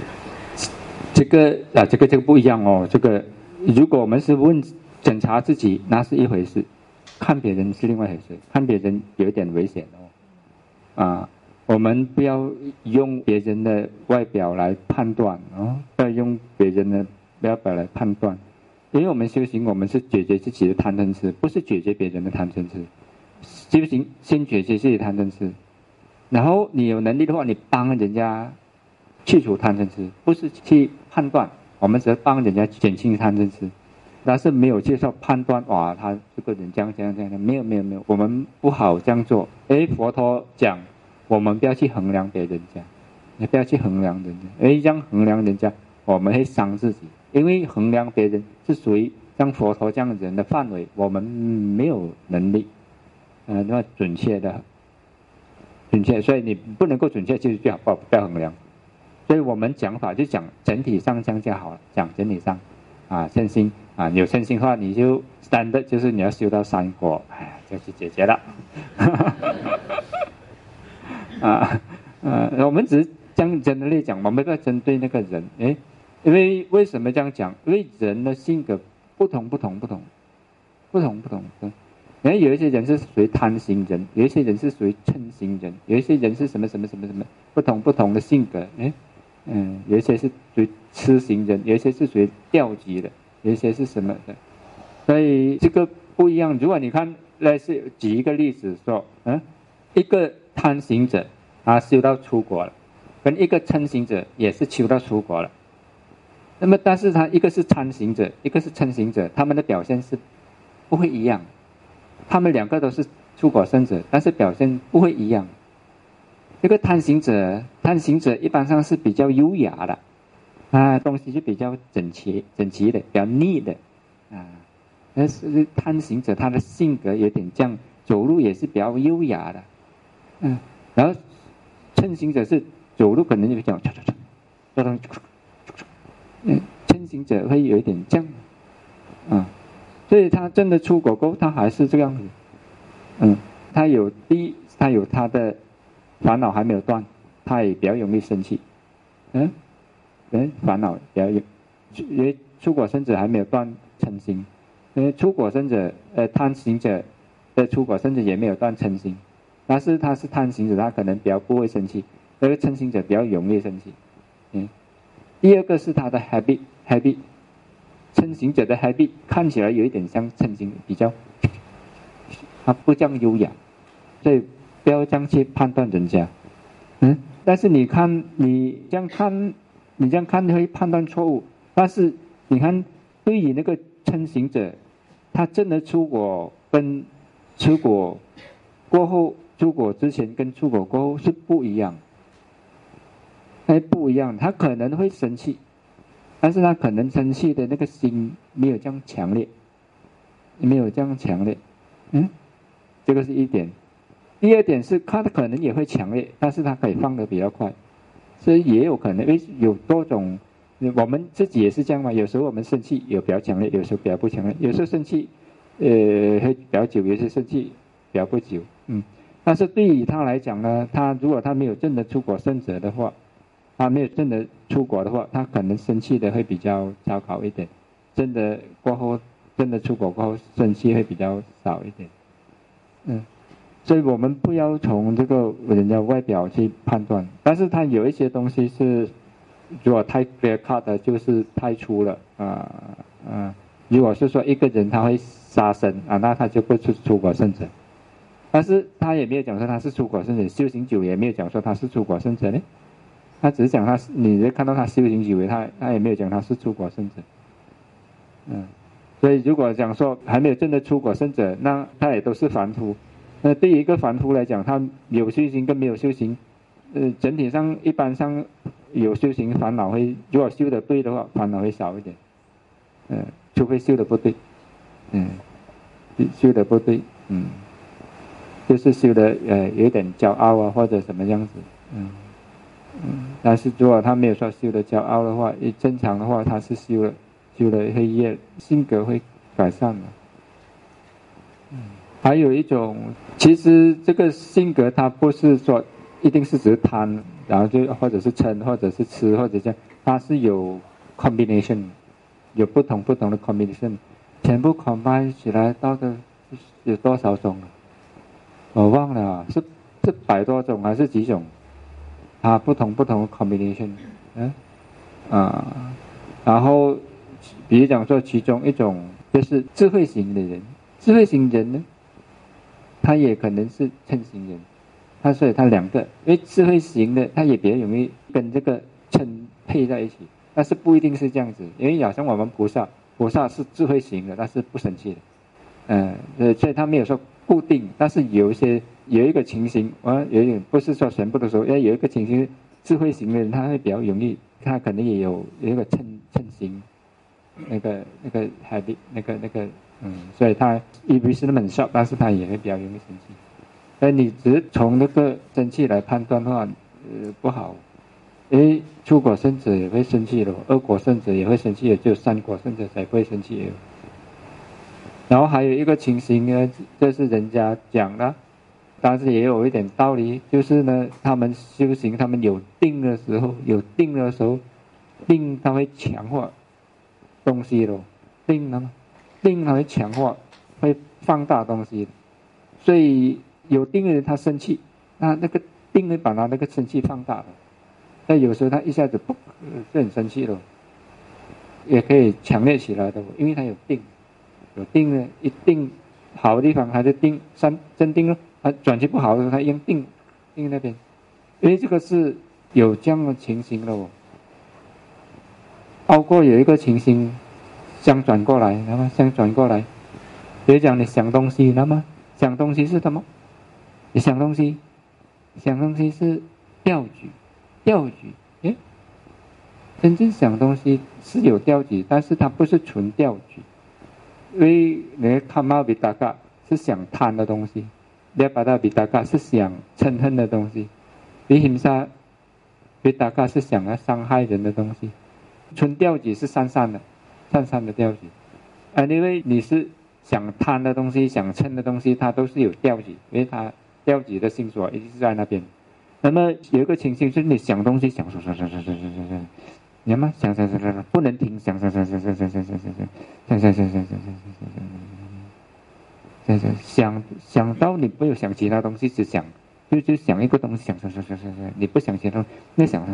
这个不一样哦。这个如果我们是检查自己，那是一回事；看别人是另外一回事。看别人有一点危险哦。我们不要用别人的外表来判断不要用别人的外表来判断，因为我们修行，我们是解决自己的贪嗔痴，不是解决别人的贪嗔痴。修行先解决自己的贪嗔痴，然后你有能力的话，你帮人家去除贪嗔痴，不是去判断。我们只是帮人家减轻贪嗔痴，但是没有介绍判断。哇，他这个人这样，没有，我们不好这样做。佛陀讲，我们不要去衡量别人家，也不要去衡量人家。这样衡量人家，我们会伤自己。因为衡量别人是属于像佛陀这样的人的范围，我们没有能力，那准确，所以你不能够准确，就是最好不要衡量。所以我们讲法就讲整体上这样就好了，讲整体上身心有身心的话，你就standard就是你要修到3果，就是解决了。我们只是这样generally讲，我们不要针对那个人。因为为什么这样讲？因为人的性格不同。有一些人是属于贪心人，有一些人是属于嗔心人，有一些人是什么不同的性格。有一些是属于痴心人，有一些是属于掉级的，有一些是什么的。所以这个不一样。如果你看，类似举一个例子说，一个贪行者他修到出国了，跟一个嗔行者也是修到出国了。那么但是他一个是贪行者，一个是嗔行者，他们的表现是不会一样。他们2个都是出国圣者，但是表现不会一样。这个贪行者一般上是比较优雅的，东西就比较整齐的，比较neat的， 但是贪行者他的性格有点这样，走路也是比较优雅的，然后嗔行者是走路可能就比较嗔行者会有一点这样，所以他真的出果后，他还是这样子，他有他的烦恼还没有断，他也比较容易生气，烦恼比较有，因为出果生者还没有断嗔心，因为出果生者贪行者的出果生者也没有断嗔心，但是他是贪行者，他可能比较不会生气，那个嗔行者比较容易生气。第二个是他的 habit， 嗔行者的 habit 看起来有一点像嗔行，比较他不这样优雅，所以不要这样去判断人家。但是你这样看会判断错误。但是你看，对于那个嗔行者，他真的出果跟出果过后，出果之前跟出果过后是不一样，不一样。他可能会生气，但是他可能生气的那个心没有这样强烈，这个是一点。第二点是他可能也会强烈，但是他可以放得比较快，所以也有可能，因为有多种，我们自己也是这样嘛。有时候我们生气有比较强烈，有时候比较不强烈，有时候生气会比较久，有些生气比较不久，但是对于他来讲呢，如果他没有真的出果生者的话，他没有真的出果的话，他可能生气的会比较糟糕一点，真的出果过后生气会比较少一点，所以我们不要从这个人家外表去判断，但是他有一些东西是，如果太 clear cut 的，就是太粗了如果是说一个人他会杀生那他就不是出果圣者，但是他也没有讲说他是出果圣者，修行久也没有讲说他是出果圣者呢，他只是讲你看到他修行久他也没有讲他是出果圣者，所以如果讲说还没有真的出果圣者，那他也都是凡夫。那对于一个凡夫来讲，他有修行跟没有修行，整体上一般上有修行烦恼如果修得对的话，烦恼会少一点，除非修得不对，修得不对，就是修得有点骄傲或者什么样子，但是如果他没有说修得骄傲的话，正常的话他是修了会越性格会改善的。还有一种，其实这个性格它不是说一定是只贪，然后就或者是嗔，或者是痴，或者这样，它是有 combination， 有不同的 combination， 全部 combine 起来到底有多少种我忘了，是100多种还是几种？不同的 combination，然后比如讲说其中一种就是智慧型的人，智慧型人呢，他也可能是嗔型人，所以他两个，因为智慧型的他也比较容易跟这个嗔配在一起，但是不一定是这样子，因为好像我们菩萨是智慧型的，但是不生气的，所以他没有说固定，但是有一个情形，有一点不是说全部的时候，因为有一个情形，智慧型的人他会比较容易，他可能也有一个嗔型，那个 habit 那个。所以他也不是那么很少，但是他也会比较容易生气。所以你只是从那个生气来判断的话，不好。因为出果圣者也会生气的，二果圣者也会生气的，只有三果圣者才不会生气的。然后还有一个情形呢，这是人家讲的，但是也有一点道理，就是呢，他们修行，他们有定的时候，定他会强化东西了，定它会强化，会放大东西，所以有定的人他生气，那个定会把他那个生气放大了。但有时候他一下子就很生气了，也可以强烈起来的，因为他有定呢，一定好的地方他就定真定了，他转机不好的时候他用定那边，因为这个是有这样的情形了。包括有一个情形。相转过来，比如讲你想东西，那么想东西是什么？你想东西是调举，真正想东西是有调举，但是它不是纯调举， 因为你看到比达嘎是想贪的东西，列巴达比达嘎是想嗔恨的东西，比หิม沙比达嘎是想要伤害人的东西，纯调举是善善的调举，因为你是想贪的东西，想嗔的东西，它都是有调举，因为它调举的心所一直在那边。那么有一个情形是你想东西想，你看吗？想不能停，想到你不有想其他东西，只想就想一个东西，想，你不想其他，那想，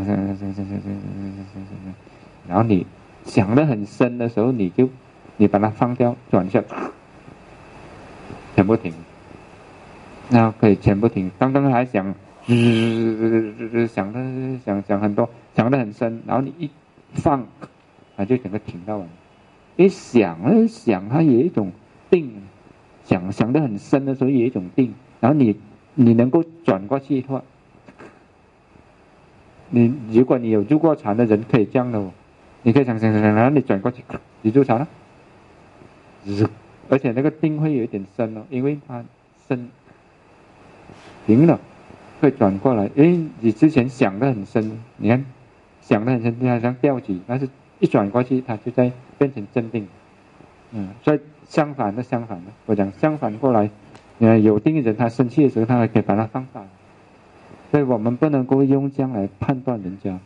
然后你想得很深的时候，你把它放掉，转一下，全部停，那可以全部停。刚刚还想想很多，想得很深，然后你一放，它就整个停到完。一想，它有一种定，想得很深的时候有一种定，然后你能够转过去的话，如果你有入过禅的人可以这样的哦，你可以想，然后你转过去，你入禅了，而且那个定会有一点深哦，因为它深停了。会转过来，因为你之前想得很深，你看想得很深，它好像吊起，但是一转过去，它就在变成镇定。所以相反的，我讲相反过来，有定的人他生气的时候，他还可以把它放大。所以我们不能够用这样来判断人家。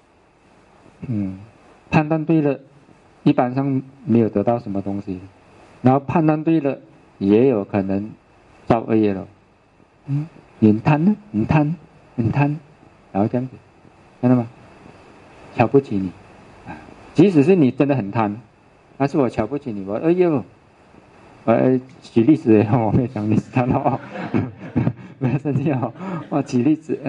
判断对了，一般上没有得到什么东西，然后判断对了，也有可能造恶业了。很贪呢，很贪，然后这样子，看到吗？瞧不起你，即使是你真的很贪，但是我瞧不起你，我举例子我没有讲你是贪哦，不要生气哦，我举例子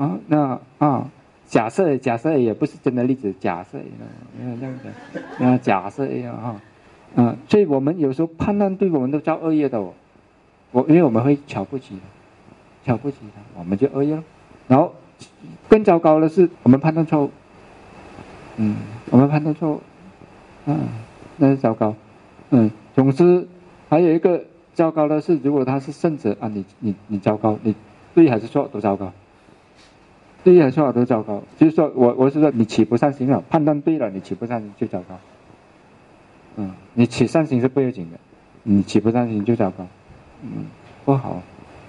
假设也不是真的例子，假设这样子，假设所以我们有时候判断对，我们都造恶业的哦，因为我们会瞧不起他，我们就恶业了。然后更糟糕的是，我们判断错误，那是糟糕。总之还有一个糟糕的是，如果他是圣者啊，你糟糕，你对还是错都糟糕，对还是错都糟糕。就是说我是说你起不善行了，判断对了，你起不善行就糟糕。你起善行是不要紧的，你起不善行就糟糕，不好。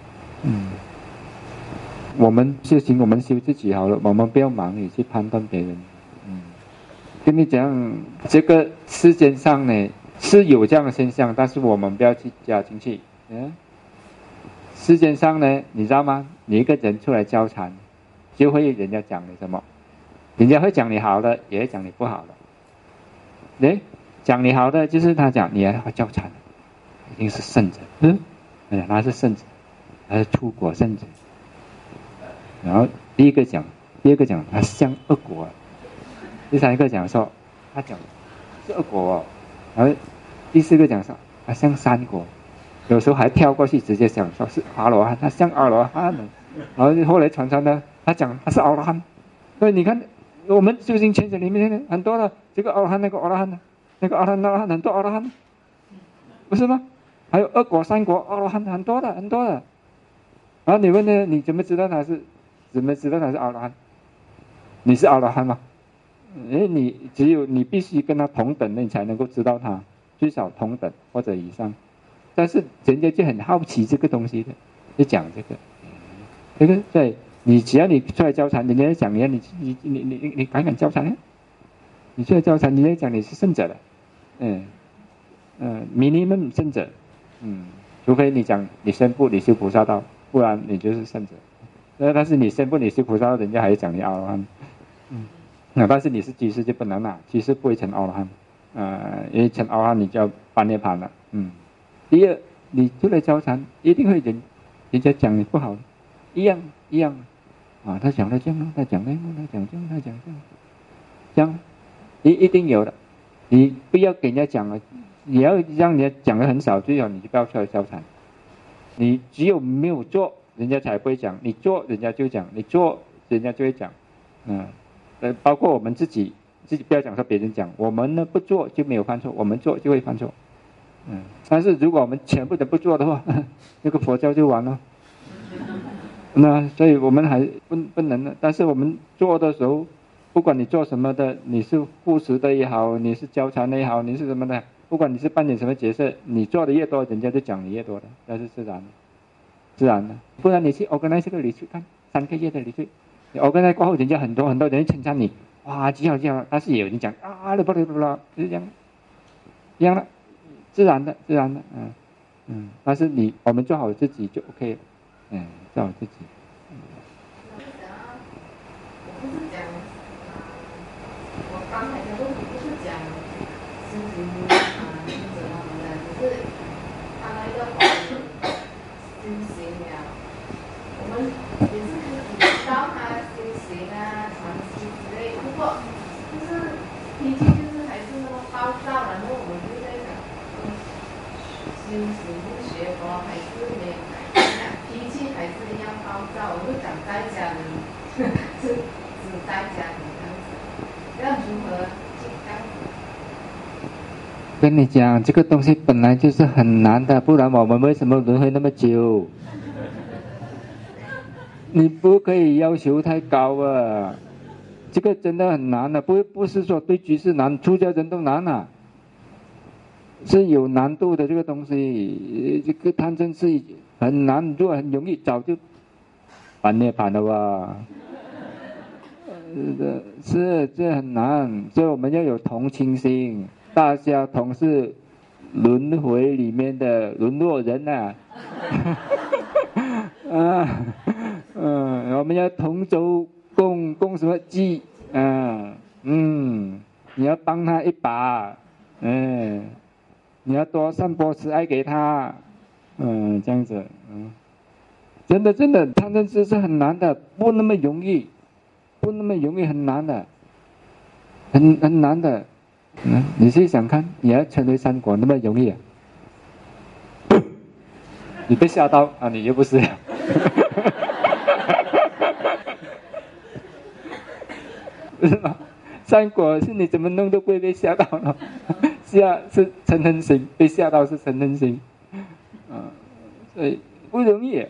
我们修行，我们修自己好了，我们不要忙于去判断别人。跟你讲，这个世间上呢是有这样的现象，但是我们不要去加进去。世间上呢，你知道吗？你一个人出来交禅，就会人家讲你什么，人家会讲你好的，也会讲你不好的。讲你好的就是他讲你要交禅，一定是圣者。他是圣者，他是出国圣者。然后第二个讲他像恶果，第三个讲说他讲是恶果，然后第四个讲说他像三果，有时候还跳过去直接讲说是阿罗汉，他像阿罗汉，然后后来传呢，他讲他是阿罗汉。所以你看我们修行圈子里面很多的这个阿罗汉，那个阿罗汉的，那个阿罗汉很多阿罗汉，不是吗？还有二果三果阿罗汉很多的。然后你问呢，你怎么知道他是阿罗汉？你是阿罗汉吗？你只有你必须跟他同等，你才能够知道他，最少同等或者以上。但是人家就很好奇这个东西的，就讲这个对，你只要你出来交禅，人家讲你敢交禅？你出来交禅，人家讲你是圣者的，minimum 圣者，除非你讲你宣布你修菩萨道，不然你就是圣者。但是你宣布你是菩萨，人家还是讲你阿罗汉。但是你是居士就不能了，居士不会成阿罗汉。因为成阿罗汉你就要般涅槃了。第二，你出来交禅，一定会人家讲你不好，一样他讲的这样，他讲那个，他讲这样，一定有的。你不要给人家讲了，你要让人家讲的很少，最好你就不要出来交禅。你只有没有做，人家才不会讲；你做，人家就讲；你做，人家就会讲。包括我们自己不要讲说别人讲，我们呢不做就没有犯错，我们做就会犯错。 但是如果我们全部都不做的话，那个佛教就完了。那所以我们还不能的。但是我们做的时候，不管你做什么的，你是护持的也好，你是教禅的也好，你是什么的，不管你是扮演什么角色，你做的越多，人家就讲你越多的，那是自然的，自然的。不然你去 organize 这个理去看3个月的理去，你 organize 过后，人家很多人称赞你，哇，极好极好，但是也有人讲啊，不就是这样，一样的，自然的，但是我们做好自己就 OK 了，做好自己。 我不是讲，我刚才的问题不是讲心情怎么的，只是他那个修行呀，我们也是可以知道他修行啊、传习之类，不过就是脾气就是还是那么暴躁，然后我们就在想，修行学佛还是没有改变，脾气还是一样暴躁。我就讲在家里，只在家里这样子，要如何去这样子？ 跟你讲，这个东西本来就是很难的，不然我们为什么轮回那么久？你不可以要求太高啊，这个真的很难的，不是说对居士难，出家人都难啊，是有难度的这个东西。这个贪嗔痴很难，如果很容易，早就把涅槃了吧。是这很难，所以我们要有同情心，大家同是轮回里面的沦落人啊。我们要同舟共什么济你要帮他一把，你要多散播慈爱给他，这样子，真的贪嗔痴是很难的，不那么容易，很难的，很难的。你去想看，你要成为三果那么容易啊？你被吓到啊？你又不是。不是吗？三果是你怎么弄都不会被吓到了，吓是嗔恨心，被吓到是嗔恨心，所以不容易，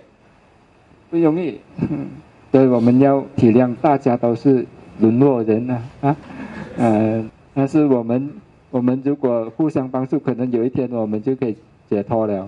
所以我们要体谅大家都是沦落人但是我们如果互相帮助，可能有一天我们就可以解脱了，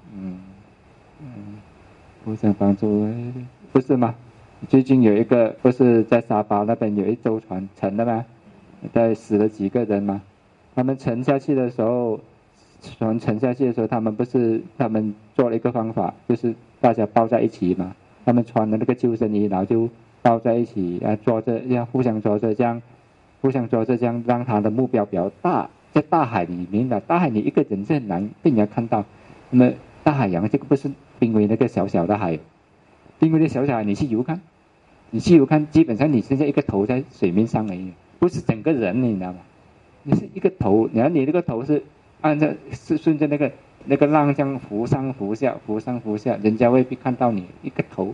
互相帮助，不是吗？最近有一个不是在沙巴那边有一艘船沉了吗？死了几个人嘛？他们沉下去的时候，船沉下去的时候，他们做了一个方法，就是大家抱在一起嘛。他们穿的那个救生衣，然后就抱在一起，坐着，要互相坐着，这样让他的目标比较大。在大海里面的，大海里一个人是很难被人家看到。那么大海洋这个不是濒危那个小小的海。因为那小海，你去游看，基本上你现在一个头在水面上而已，不是整个人，你知道吗？你是一个头，然后你那个头是顺着那个浪这样浮上浮下，人家未必看到你一个头。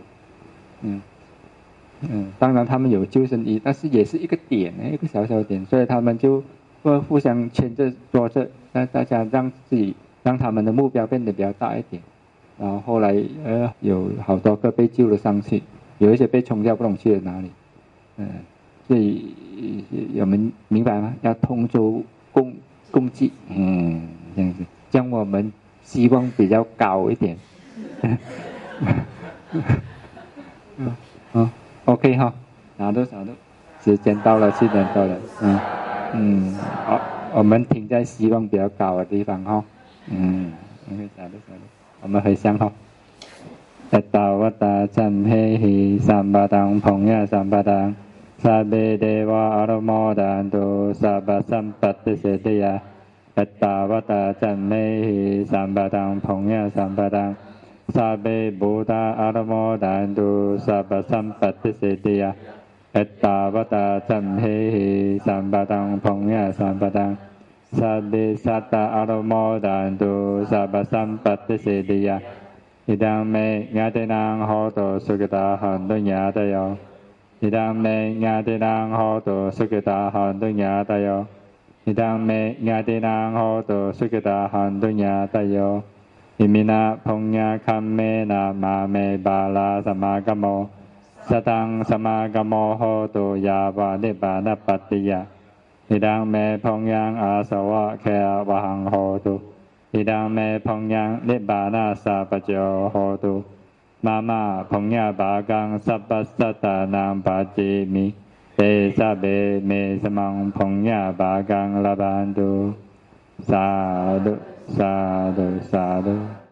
当然他们有救生衣，但是也是一个点，一个小小点，所以他们就会互相牵着捉着，大家让他们的目标变得比较大一点。然后后来有好多个被救了上去，有一些被冲掉不懂去了哪里，所以我们明白吗？要同舟共济，这样子，这样我们希望比较高一点。OK 哈，拿着，时间到了，7点到了，好，我们停在希望比较高的地方哈，OK， 拿着。我们回向哈，ตัตตาวตาจัมเพหิสัมปตังพงยสัมปตังสัพเพเทวะอนุโมทันตุสัพพสัมปัตติสิทธิยาตัตตาวตาจัมเพหิสัมปตังพงยสัมปตังสัพเพบูตาอนุโมทันตุสัพพสัมปัตติสิทธิยาตัตตาวตาจัมเพหิสัมปตังพงยสัมปตังสัพพิสัตตาอนุโมทันตุสัพพสัมปัตติสิทธิยาอิดังเมญาตินังโหตุสุขิตาหันตุญาตโยอิดังเมญาตินังโหตุสุขิตาหันตุญาตโยอิดังเมญาตินังโหตุสุขิตาหันตุญาตโยอิมินาพงญาคัมเมนะมาเมบาลาสมากโมสตังสมากโมโหตุยาวะนิบานะปัตติยะอิดังเมพงยังอาสวะแควะหังโหตุอิดังเมพงยังนิบานะสัพพโจโหตุมามาพงญาบากังสัพพสัตตานังปัจจิมิเตสะเบเมสมังพงญาบากังลาบันตุสาธุสาธุสาธุ